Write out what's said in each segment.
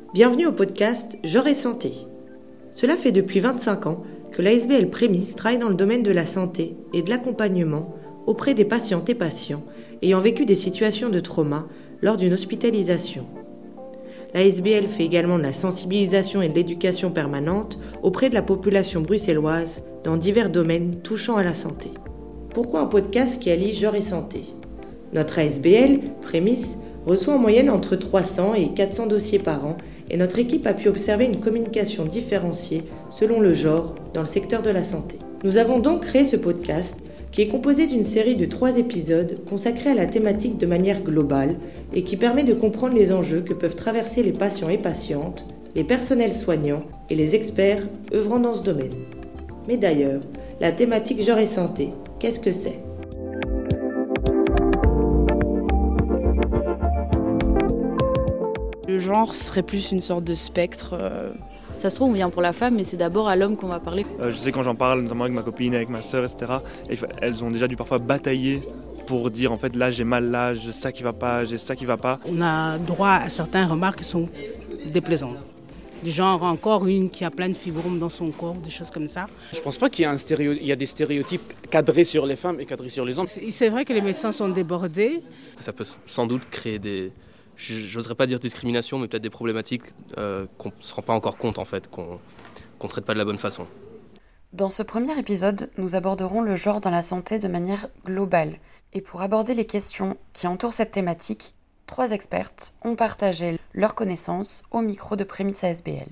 Bienvenue au podcast Genre et Santé. Cela fait depuis 25 ans que l'ASBL Prémisse travaille dans le domaine de la santé et de l'accompagnement auprès des patientes et patients ayant vécu des situations de trauma lors d'une hospitalisation. L'ASBL fait également de la sensibilisation et de l'éducation permanente auprès de la population bruxelloise dans divers domaines touchant à la santé. Pourquoi un podcast qui allie genre et santé ? Notre ASBL, Prémisse, reçoit en moyenne entre 300 et 400 dossiers par an et notre équipe a pu observer une communication différenciée selon le genre dans le secteur de la santé. Nous avons donc créé ce podcast qui est composé d'une série de 3 épisodes consacrés à la thématique de manière globale et qui permet de comprendre les enjeux que peuvent traverser les patients et patientes, les personnels soignants et les experts œuvrant dans ce domaine. Mais d'ailleurs, la thématique genre et santé, qu'est-ce que c'est ? Le genre serait plus une sorte de spectre. Ça se trouve, on vient pour la femme, mais c'est d'abord à l'homme qu'on va parler. Je sais quand j'en parle, notamment avec ma copine, avec ma sœur, etc., elles ont déjà dû parfois batailler pour dire en fait là j'ai mal, là j'ai ça qui va pas, j'ai ça qui va pas. On a droit à certaines remarques qui sont déplaisantes. Du genre encore une qui a plein de fibromes dans son corps, des choses comme ça. Je pense pas qu'il y a des stéréotypes cadrés sur les femmes et cadrés sur les hommes. C'est vrai que les médecins sont débordés. Ça peut sans doute créer j'oserais pas dire discrimination, mais peut-être des problématiques qu'on ne se rend pas encore compte en fait, qu'on ne traite pas de la bonne façon. Dans ce premier épisode, nous aborderons le genre dans la santé de manière globale. Et pour aborder les questions qui entourent cette thématique, 3 expertes ont partagé leurs connaissances au micro de Prémisse ASBL.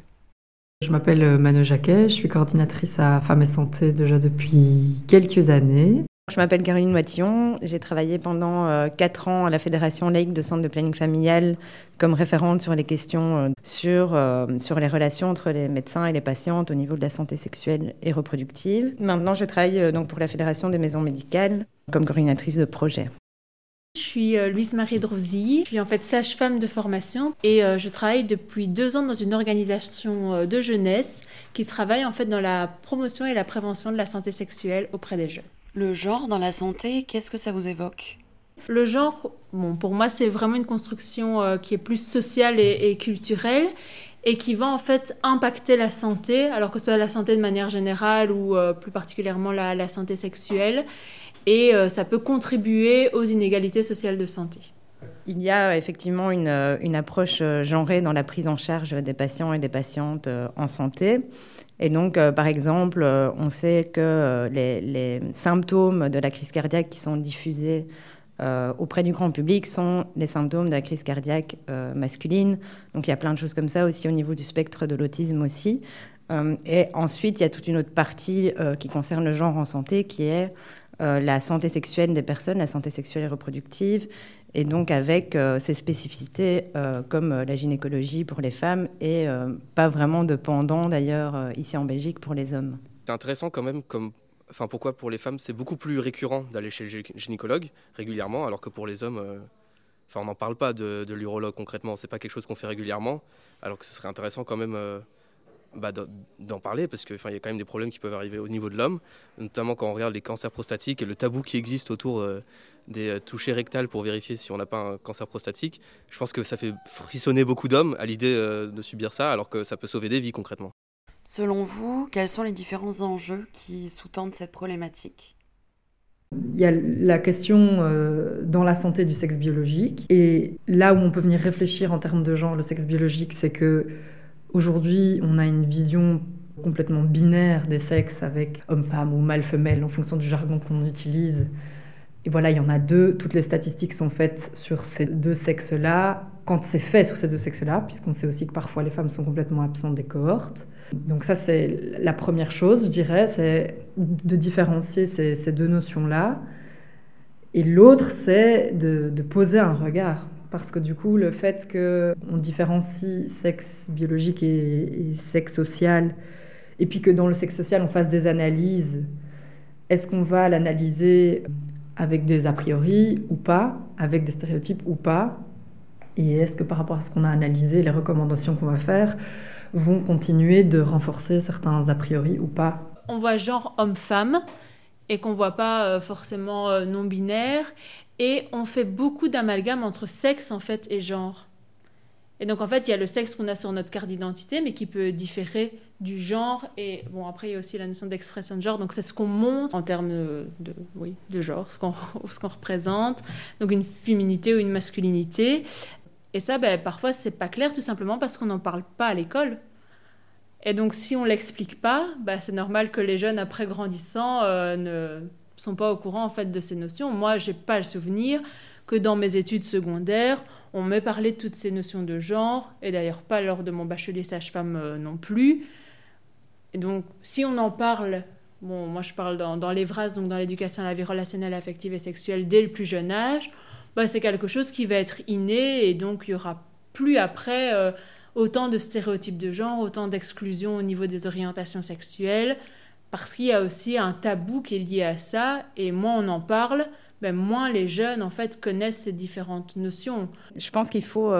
Je m'appelle Mano Jacquet, je suis coordinatrice à Femmes et Santé déjà depuis quelques années. Je m'appelle Caroline Moitillon, j'ai travaillé pendant 4 ans à la Fédération laïque de centres de planning familial comme référente sur les questions sur les relations entre les médecins et les patientes au niveau de la santé sexuelle et reproductive. Maintenant, je travaille donc pour la Fédération des maisons médicales comme coordinatrice de projet. Je suis Louise-Marie Drosy, je suis en fait sage-femme de formation et je travaille depuis 2 ans dans une organisation de jeunesse qui travaille en fait dans la promotion et la prévention de la santé sexuelle auprès des jeunes. Le genre dans la santé, qu'est-ce que ça vous évoque ? Le genre, pour moi, c'est vraiment une construction qui est plus sociale et culturelle et qui va en fait impacter la santé, alors que ce soit la santé de manière générale ou plus particulièrement la santé sexuelle. Et ça peut contribuer aux inégalités sociales de santé. Il y a effectivement une approche genrée dans la prise en charge des patients et des patientes en santé. Et donc, par exemple, on sait que les symptômes de la crise cardiaque qui sont diffusés auprès du grand public sont les symptômes de la crise cardiaque masculine. Donc, il y a plein de choses comme ça aussi au niveau du spectre de l'autisme aussi. Et ensuite, il y a toute une autre partie qui concerne le genre en santé qui est la santé sexuelle des personnes, la santé sexuelle et reproductive, et donc avec ces spécificités comme la gynécologie pour les femmes et pas vraiment de pendant d'ailleurs ici en Belgique pour les hommes. C'est intéressant quand même, pourquoi pour les femmes c'est beaucoup plus récurrent d'aller chez le gynécologue régulièrement, alors que pour les hommes, on n'en parle pas de l'urologue concrètement, c'est pas quelque chose qu'on fait régulièrement, alors que ce serait intéressant quand même d'en parler, parce qu'il y a quand même des problèmes qui peuvent arriver au niveau de l'homme, notamment quand on regarde les cancers prostatiques et le tabou qui existe autour des touchés rectales pour vérifier si on n'a pas un cancer prostatique. Je pense que ça fait frissonner beaucoup d'hommes à l'idée de subir ça, alors que ça peut sauver des vies concrètement. Selon vous, quels sont les différents enjeux qui sous-tendent cette problématique ? Il y a la question dans la santé du sexe biologique. Et là où on peut venir réfléchir en termes de genre, le sexe biologique, c'est que aujourd'hui, on a une vision complètement binaire des sexes avec homme-femme ou mâle-femelle en fonction du jargon qu'on utilise. Et voilà, il y en a 2. Toutes les statistiques sont faites sur ces 2 sexes-là. Quand c'est fait sur ces 2 sexes-là, puisqu'on sait aussi que parfois les femmes sont complètement absentes des cohortes. Donc ça, c'est la première chose, je dirais, c'est de différencier ces 2 notions-là. Et l'autre, c'est de poser un regard. Parce que du coup, le fait qu'on différencie sexe biologique et sexe social, et puis que dans le sexe social, on fasse des analyses, est-ce qu'on va l'analyser avec des a priori ou pas, avec des stéréotypes ou pas ? Et est-ce que par rapport à ce qu'on a analysé, les recommandations qu'on va faire vont continuer de renforcer certains a priori ou pas ? On voit genre homme-femme et qu'on ne voit pas forcément non-binaire. Et on fait beaucoup d'amalgames entre sexe en fait et genre. Et donc, en fait, il y a le sexe qu'on a sur notre carte d'identité, mais qui peut différer du genre. Et bon, après, il y a aussi la notion d'expression de genre. Donc, c'est ce qu'on montre en termes de genre, ce qu'on représente. Donc, une féminité ou une masculinité. Et ça, parfois, c'est pas clair, tout simplement parce qu'on n'en parle pas à l'école. Et donc, si on l'explique pas, c'est normal que les jeunes, après grandissant, ne sont pas au courant, en fait, de ces notions. Moi, j'ai pas le souvenir que dans mes études secondaires, on m'ait parlé de toutes ces notions de genre, et d'ailleurs pas lors de mon bachelier sage-femme non plus. Et donc, si on en parle, moi je parle dans l'EVRAS, donc dans l'éducation à la vie relationnelle, affective et sexuelle, dès le plus jeune âge, c'est quelque chose qui va être inné, et donc il y aura plus après autant de stéréotypes de genre, autant d'exclusion au niveau des orientations sexuelles, parce qu'il y a aussi un tabou qui est lié à ça, et moins on en parle, moins les jeunes, en fait, connaissent ces différentes notions. Je pense qu'il faut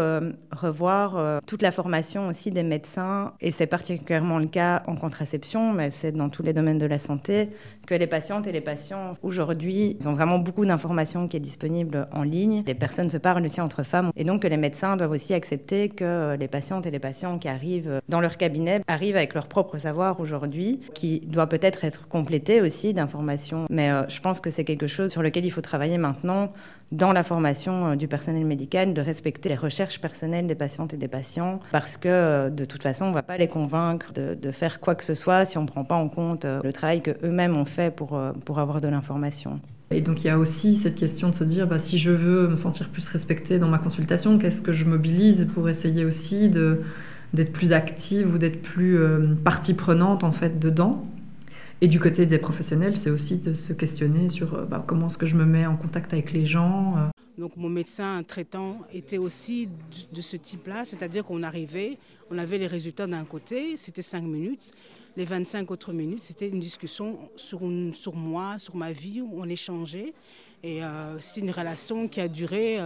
revoir toute la formation aussi des médecins, et c'est particulièrement le cas en contraception, mais c'est dans tous les domaines de la santé, que les patientes et les patients, aujourd'hui, ils ont vraiment beaucoup d'informations qui est disponible en ligne. Les personnes se parlent aussi entre femmes, et donc que les médecins doivent aussi accepter que les patientes et les patients qui arrivent dans leur cabinet arrivent avec leur propre savoir aujourd'hui, qui doit peut-être être complété aussi d'informations. Mais je pense que c'est quelque chose sur lequel il faut travailler maintenant dans la formation du personnel médical, de respecter les recherches personnelles des patientes et des patients, parce que de toute façon, on ne va pas les convaincre de faire quoi que ce soit si on ne prend pas en compte le travail qu'eux-mêmes ont fait pour avoir de l'information. Et donc il y a aussi cette question de se dire, si je veux me sentir plus respectée dans ma consultation, qu'est-ce que je mobilise pour essayer aussi d'être plus active ou d'être plus partie prenante en fait dedans. Et du côté des professionnels, c'est aussi de se questionner sur comment est-ce que je me mets en contact avec les gens. Donc mon médecin traitant était aussi de ce type-là, c'est-à-dire qu'on arrivait, on avait les résultats d'un côté, c'était 5 minutes. Les 25 autres minutes, c'était une discussion sur moi, sur ma vie, où on échangeait. Et c'est une relation qui a duré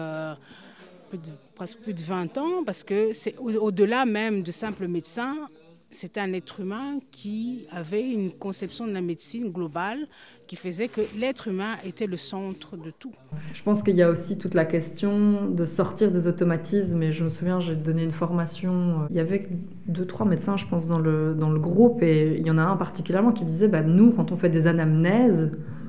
presque plus de 20 ans, parce que c'est au-delà même de simple médecin. C'était un être humain qui avait une conception de la médecine globale qui faisait que l'être humain était le centre de tout. Je pense qu'il y a aussi toute la question de sortir des automatismes. Et je me souviens, j'ai donné une formation. Il y avait 2-3 médecins, je pense, dans le groupe. Et il y en a un particulièrement qui disait, nous, quand on fait des anamnèses,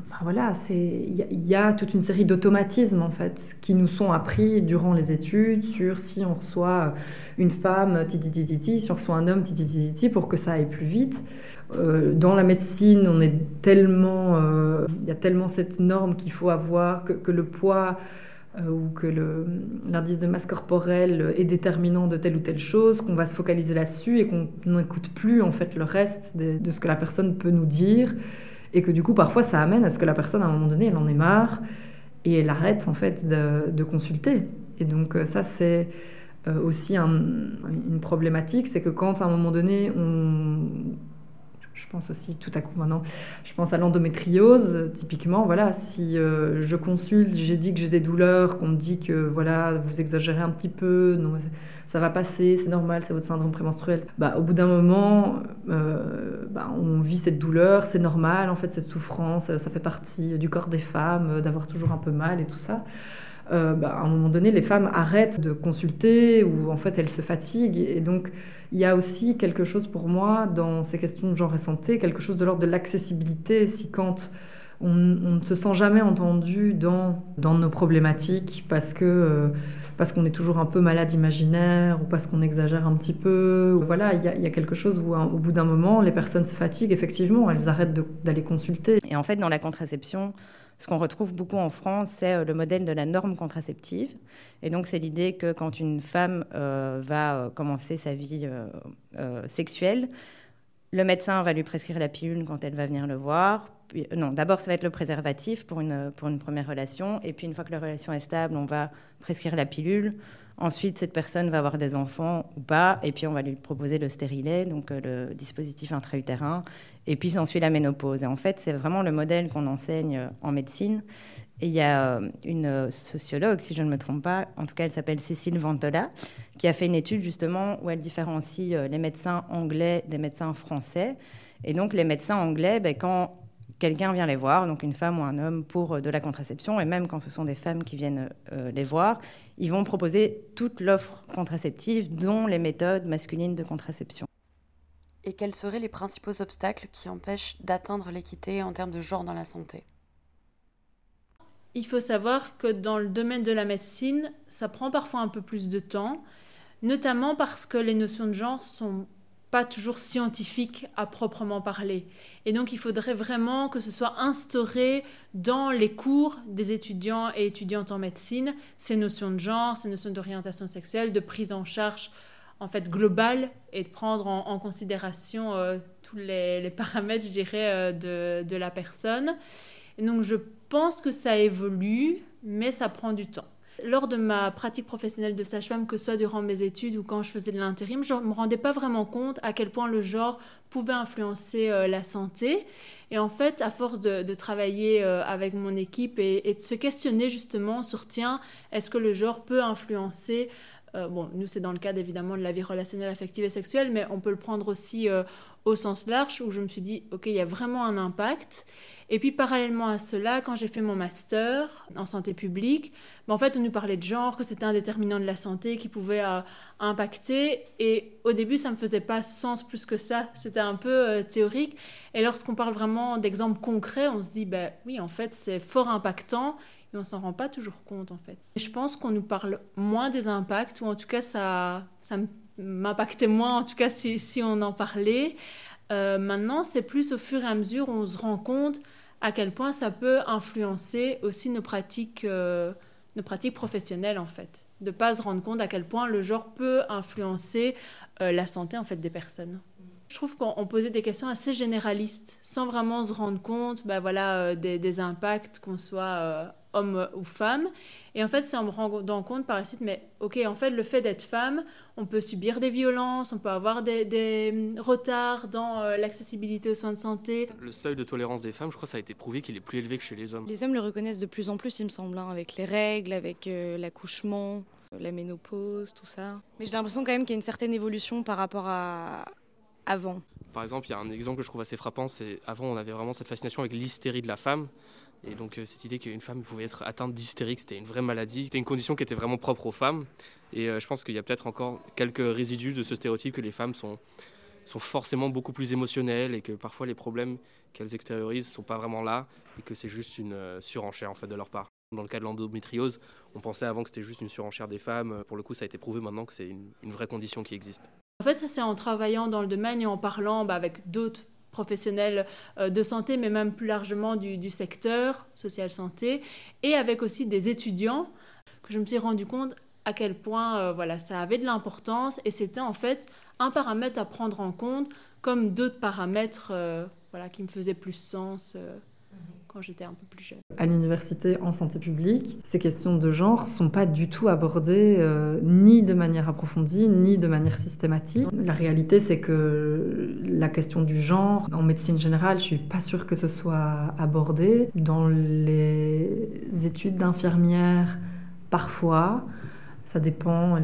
il y a toute une série d'automatismes en fait qui nous sont appris durant les études sur si on reçoit une femme si on reçoit un homme pour que ça aille plus vite. Dans la médecine, on est tellement, il y a tellement cette norme qu'il faut avoir que le poids ou que l'indice de masse corporelle est déterminant de telle ou telle chose, qu'on va se focaliser là-dessus et qu'on n'écoute plus en fait le reste de ce que la personne peut nous dire. Et que du coup, parfois, ça amène à ce que la personne, à un moment donné, elle en ait marre et elle arrête, en fait, de consulter. Et donc, ça, c'est aussi une problématique. C'est que quand, à un moment donné, je pense aussi, tout à coup, maintenant, je pense à l'endométriose, typiquement, si je consulte, j'ai dit que j'ai des douleurs, qu'on me dit que, vous exagérez un petit peu, non, ça va passer, c'est normal, c'est votre syndrome prémenstruel. Au bout d'un moment, on vit cette douleur, c'est normal, en fait, cette souffrance, ça fait partie du corps des femmes, d'avoir toujours un peu mal et tout ça. À un moment donné, les femmes arrêtent de consulter ou en fait elles se fatiguent. Et donc, il y a aussi quelque chose pour moi dans ces questions de genre et santé, quelque chose de l'ordre de l'accessibilité. Si quand on ne se sent jamais entendu dans nos problématiques parce qu'on est toujours un peu malade imaginaire ou parce qu'on exagère un petit peu. Il y a quelque chose où au bout d'un moment, les personnes se fatiguent, effectivement, elles arrêtent d'aller consulter. Et en fait, dans la contraception, ce qu'on retrouve beaucoup en France, c'est le modèle de la norme contraceptive. Et donc, c'est l'idée que quand une femme va commencer sa vie sexuelle, le médecin va lui prescrire la pilule quand elle va venir le voir. D'abord, ça va être le préservatif pour une première relation. Et puis, une fois que la relation est stable, on va prescrire la pilule. Ensuite, cette personne va avoir des enfants ou pas. Et puis, on va lui proposer le stérilet, donc le dispositif intra-utérin. Et puis, s'ensuit la ménopause. Et en fait, c'est vraiment le modèle qu'on enseigne en médecine. Et il y a une sociologue, si je ne me trompe pas, en tout cas, elle s'appelle Cécile Ventola, qui a fait une étude justement où elle différencie les médecins anglais des médecins français. Et donc, les médecins anglais, quand quelqu'un vient les voir, donc une femme ou un homme, pour de la contraception, et même quand ce sont des femmes qui viennent les voir, ils vont proposer toute l'offre contraceptive, dont les méthodes masculines de contraception. Et quels seraient les principaux obstacles qui empêchent d'atteindre l'équité en termes de genre dans la santé ? Il faut savoir que dans le domaine de la médecine, ça prend parfois un peu plus de temps, notamment parce que les notions de genre sont pas toujours scientifiques à proprement parler. Et donc, il faudrait vraiment que ce soit instauré dans les cours des étudiants et étudiantes en médecine, ces notions de genre, ces notions d'orientation sexuelle, de prise en charge en fait globale, et de prendre en considération tous les paramètres, je dirais, de la personne. Et donc, je pense que ça évolue, mais ça prend du temps. Lors de ma pratique professionnelle de sage-femme, que ce soit durant mes études ou quand je faisais de l'intérim, je ne me rendais pas vraiment compte à quel point le genre pouvait influencer la santé. Et en fait, à force de travailler avec mon équipe et de se questionner justement sur, tiens, est-ce que le genre peut influencer bon, nous, c'est dans le cadre évidemment de la vie relationnelle, affective et sexuelle, mais on peut le prendre aussi au sens large, où je me suis dit, ok, il y a vraiment un impact. Et puis, parallèlement à cela, quand j'ai fait mon master en santé publique, en fait, on nous parlait de genre, que c'était un déterminant de la santé qui pouvait impacter. Et au début, ça ne me faisait pas sens plus que ça. C'était un peu théorique. Et lorsqu'on parle vraiment d'exemples concrets, on se dit, oui, en fait, c'est fort impactant. Et on ne s'en rend pas toujours compte, en fait. Et je pense qu'on nous parle moins des impacts, ou en tout cas, ça m'impactait moins, en tout cas, si on en parlait. Maintenant, c'est plus au fur et à mesure où on se rend compte à quel point ça peut influencer aussi nos pratiques professionnelles, en fait. De ne pas se rendre compte à quel point le genre peut influencer la santé, en fait, des personnes. Je trouve qu'on posait des questions assez généralistes, sans vraiment se rendre compte des impacts, qu'on soit homme ou femme. Et en fait, c'est en me rendant compte par la suite, mais ok, en fait, le fait d'être femme, on peut subir des violences, on peut avoir des retards dans l'accessibilité aux soins de santé. Le seuil de tolérance des femmes, je crois que ça a été prouvé qu'il est plus élevé que chez les hommes. Les hommes le reconnaissent de plus en plus, il me semble, avec les règles, avec l'accouchement, la ménopause, tout ça. Mais j'ai l'impression quand même qu'il y a une certaine évolution par rapport à avant. Par exemple, il y a un exemple que je trouve assez frappant, c'est avant on avait vraiment cette fascination avec l'hystérie de la femme. Et donc cette idée qu'une femme pouvait être atteinte d'hystérie, c'était une vraie maladie. C'était une condition qui était vraiment propre aux femmes. Et je pense qu'il y a peut-être encore quelques résidus de ce stéréotype que les femmes sont forcément beaucoup plus émotionnelles et que parfois les problèmes qu'elles extériorisent ne sont pas vraiment là et que c'est juste une surenchère en fait de leur part. Dans le cas de l'endométriose, on pensait avant que c'était juste une surenchère des femmes. Pour le coup, ça a été prouvé maintenant que c'est une vraie condition qui existe. En fait, ça c'est en travaillant dans le domaine et en parlant avec d'autres professionnels de santé, mais même plus largement du secteur social santé, et avec aussi des étudiants, que je me suis rendu compte à quel point ça avait de l'importance, et c'était en fait un paramètre à prendre en compte, comme d'autres paramètres qui me faisaient plus sens quand j'étais un peu plus jeune. À l'université en santé publique, ces questions de genre ne sont pas du tout abordées ni de manière approfondie, ni de manière systématique. La réalité, c'est que la question du genre, en médecine générale, je ne suis pas sûre que ce soit abordé. Dans les études d'infirmières, parfois, ça dépend.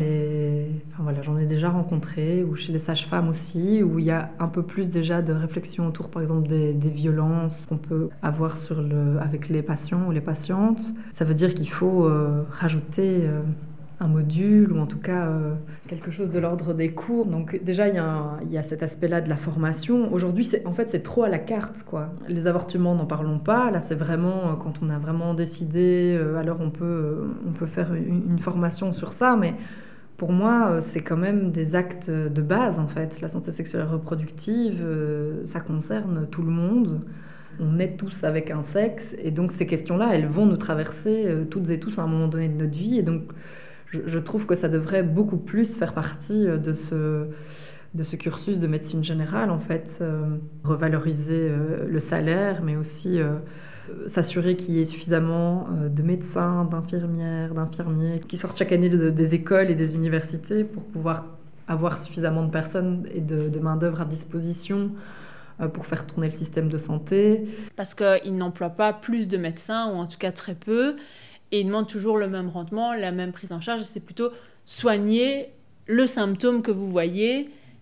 J'en ai déjà rencontré, ou chez les sages-femmes aussi, où il y a un peu plus déjà de réflexion autour, par exemple, des violences qu'on peut avoir avec les patients ou les patientes. Ça veut dire qu'il faut rajouter un module, ou en tout cas quelque chose de l'ordre des cours. Donc déjà, il y a cet aspect-là de la formation. Aujourd'hui, c'est trop à la carte, quoi. Les avortements, n'en parlons pas. Là, c'est vraiment, quand on a vraiment décidé, alors on peut faire une formation sur ça, mais pour moi, c'est quand même des actes de base, en fait. La santé sexuelle et reproductive, ça concerne tout le monde. On est tous avec un sexe, et donc ces questions-là, elles vont nous traverser toutes et tous à un moment donné de notre vie, et donc je trouve que ça devrait beaucoup plus faire partie de ce cursus de médecine générale, en fait. Revaloriser le salaire, mais aussi s'assurer qu'il y ait suffisamment de médecins, d'infirmières, d'infirmiers qui sortent chaque année des écoles et des universités pour pouvoir avoir suffisamment de personnes et de main-d'œuvre à disposition pour faire tourner le système de santé. Parce qu'ils n'emploient pas plus de médecins, ou en tout cas très peu, et ils demandent toujours le même rendement, la même prise en charge. C'est plutôt soigner le symptôme que vous voyez,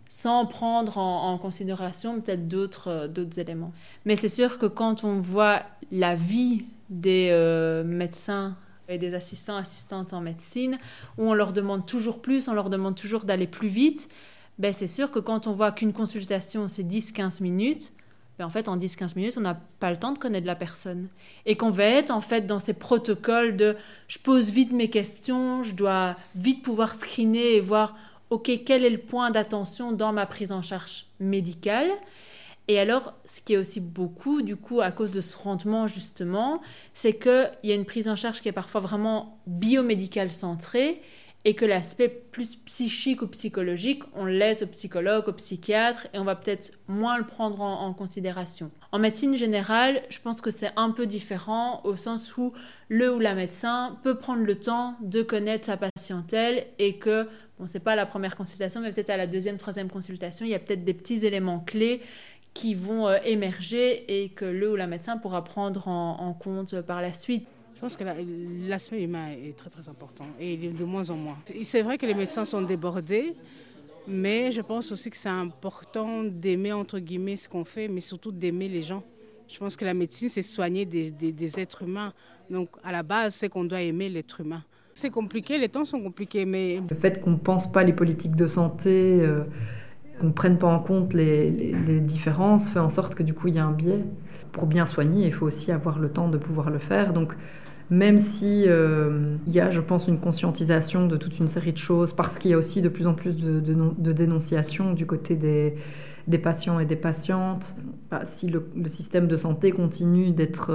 sans prendre en considération peut-être d'autres éléments. Mais c'est sûr que quand on voit la vie des médecins et des assistantes en médecine, où on leur demande toujours plus, on leur demande toujours d'aller plus vite, ben c'est sûr que quand on voit qu'une consultation, c'est 10-15 minutes, ben en fait, en 10-15 minutes, on n'a pas le temps de connaître la personne. Et qu'on va être en fait dans ces protocoles de « je pose vite mes questions, je dois vite pouvoir screener et voir ok, quel est le point d'attention dans ma prise en charge médicale ?» Et alors, ce qui est aussi beaucoup, du coup, à cause de ce rendement, justement, c'est qu'il y a une prise en charge qui est parfois vraiment biomédicale centrée et que l'aspect plus psychique ou psychologique, on le laisse au psychologue, au psychiatre et on va peut-être moins le prendre en considération. En médecine générale, je pense que c'est un peu différent au sens où le ou la médecin peut prendre le temps de connaître sa patientèle et que, bon, c'est pas la première consultation, mais peut-être à la deuxième, troisième consultation, il y a peut-être des petits éléments clés qui vont émerger et que le ou la médecin pourra prendre en compte par la suite. Je pense que l'aspect humain est très très important et il est de moins en moins. C'est vrai que les médecins sont débordés, mais je pense aussi que c'est important d'aimer entre guillemets ce qu'on fait, mais surtout d'aimer les gens. Je pense que la médecine, c'est soigner des êtres humains. Donc à la base, c'est qu'on doit aimer l'être humain. C'est compliqué, les temps sont compliqués, mais... Le fait qu'on ne pense pas les politiques de santé, qu'on ne prenne pas en compte les différences, fait en sorte que du coup, il y a un biais. Pour bien soigner, il faut aussi avoir le temps de pouvoir le faire. Donc, même si il y a, je pense, une conscientisation de toute une série de choses, parce qu'il y a aussi de plus en plus de dénonciations du côté des patients et des patientes. Si le système de santé continue d'être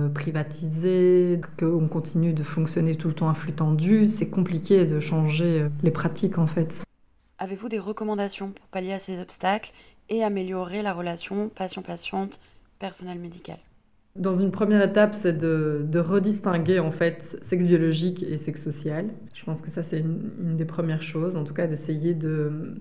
privatisé, qu'on continue de fonctionner tout le temps à flux tendu, c'est compliqué de changer les pratiques en fait. Avez-vous des recommandations pour pallier à ces obstacles et améliorer la relation patient-patiente, personnel médical ? Dans une première étape, c'est de redistinguer en fait sexe biologique et sexe social. Je pense que ça, c'est une des premières choses, en tout cas d'essayer de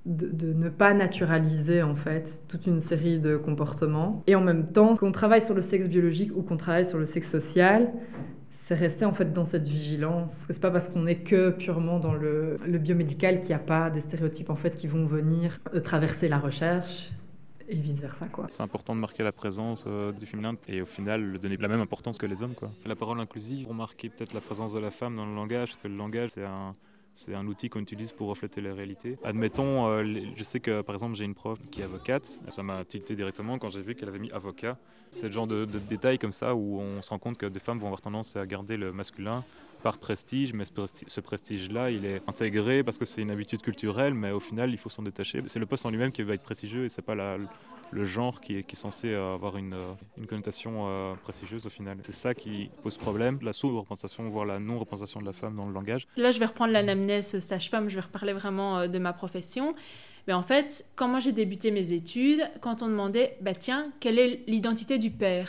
ne pas naturaliser en fait toute une série de comportements. Et en même temps, qu'on travaille sur le sexe biologique ou qu'on travaille sur le sexe social, c'est rester en fait dans cette vigilance. Parce que c'est pas parce qu'on est que purement dans le biomédical qu'il n'y a pas des stéréotypes en fait qui vont venir traverser la recherche. Et vice-versa, quoi. C'est important de marquer la présence du féminin et au final le donner la même importance que les hommes, quoi. La parole inclusive, pour marquer peut-être la présence de la femme dans le langage, parce que le langage c'est un outil qu'on utilise pour refléter la réalité. Admettons, je sais que par exemple j'ai une prof qui est avocate, ça m'a tilté directement quand j'ai vu qu'elle avait mis avocat. C'est le genre de détails comme ça où on se rend compte que des femmes vont avoir tendance à garder le masculin par prestige, mais ce prestige-là, il est intégré parce que c'est une habitude culturelle, mais au final, il faut s'en détacher. C'est le poste en lui-même qui va être prestigieux et c'est pas le genre qui est censé avoir une connotation prestigieuse au final. C'est ça qui pose problème, la sous-représentation, voire la non-représentation de la femme dans le langage. Là, je vais reprendre l'anamnèse sage-femme, je vais reparler vraiment de ma profession. Mais en fait, quand moi j'ai débuté mes études, quand on demandait, tiens, quelle est l'identité du père ?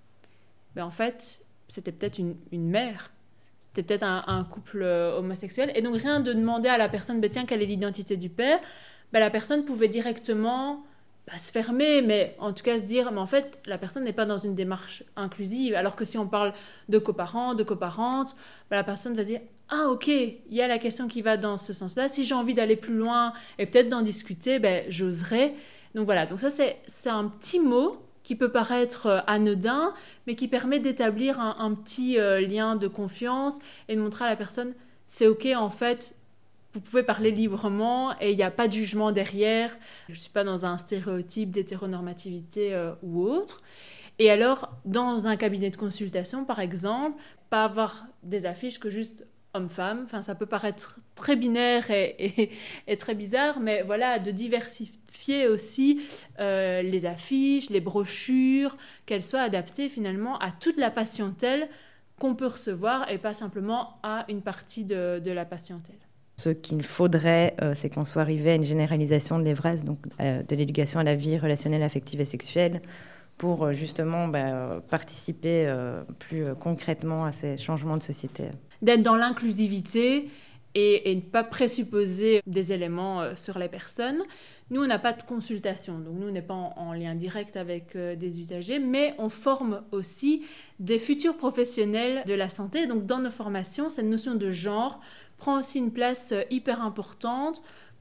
En fait, c'était peut-être une mère. C'était peut-être un couple homosexuel. Et donc, rien de demander à la personne, tiens, quelle est l'identité du père ? La personne pouvait directement se fermer, mais en tout cas se dire, mais en fait, la personne n'est pas dans une démarche inclusive. Alors que si on parle de coparents, de coparentes, la personne va se dire, ah ok, il y a la question qui va dans ce sens-là. Si j'ai envie d'aller plus loin et peut-être d'en discuter, j'oserais. Donc voilà, donc ça c'est un petit mot qui peut paraître anodin, mais qui permet d'établir un petit lien de confiance et de montrer à la personne, c'est ok en fait, vous pouvez parler librement et il n'y a pas de jugement derrière. Je ne suis pas dans un stéréotype d'hétéronormativité ou autre. Et alors, dans un cabinet de consultation, par exemple, pas avoir des affiches que juste homme-femme. Enfin, ça peut paraître très binaire et très bizarre, mais voilà, de diversifier aussi les affiches, les brochures, qu'elles soient adaptées finalement à toute la patientèle qu'on peut recevoir et pas simplement à une partie de la patientèle. Ce qu'il faudrait, c'est qu'on soit arrivé à une généralisation de l'EVRAS, donc de l'éducation à la vie relationnelle, affective et sexuelle, pour justement participer plus concrètement à ces changements de société. D'être dans l'inclusivité et ne pas présupposer des éléments sur les personnes. Nous, on n'a pas de consultation, donc nous, on n'est pas en lien direct avec des usagers, mais on forme aussi des futurs professionnels de la santé. Donc, dans nos formations, cette notion de genre prend aussi une place hyper importante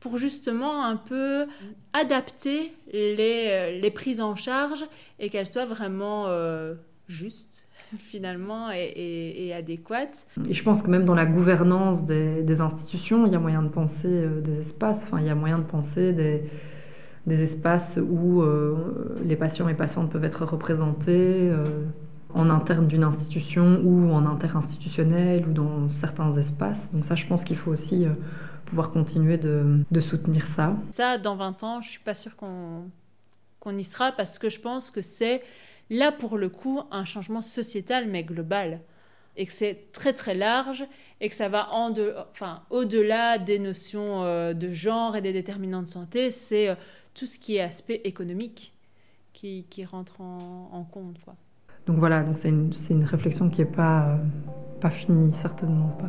pour justement un peu adapter les prises en charge et qu'elles soient vraiment justes finalement et adéquates. Et je pense que même dans la gouvernance des institutions, il y a moyen de penser des espaces, il y a moyen de penser des espaces où les patients et patientes peuvent être représentés en interne d'une institution ou en interinstitutionnel ou dans certains espaces. Donc ça, je pense qu'il faut aussi pouvoir continuer de soutenir ça. Ça, dans 20 ans, je ne suis pas sûre qu'on y sera parce que je pense que c'est, là pour le coup, un changement sociétal mais global et que c'est très très large et que ça va au-delà des notions de genre et des déterminants de santé, c'est tout ce qui est aspect économique qui rentre en compte, quoi. Donc voilà, donc c'est une réflexion qui n'est pas finie, certainement pas.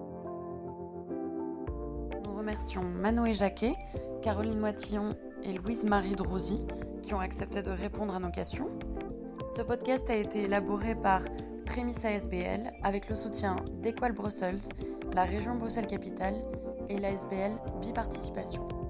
Nous remercions Manoé Jacquet, Caroline Moitillon et Louise-Marie Drouzy qui ont accepté de répondre à nos questions. Ce podcast a été élaboré par Prémisse ASBL avec le soutien d'Equal Brussels, la région Bruxelles-Capitale et l'ASBL Biparticipation.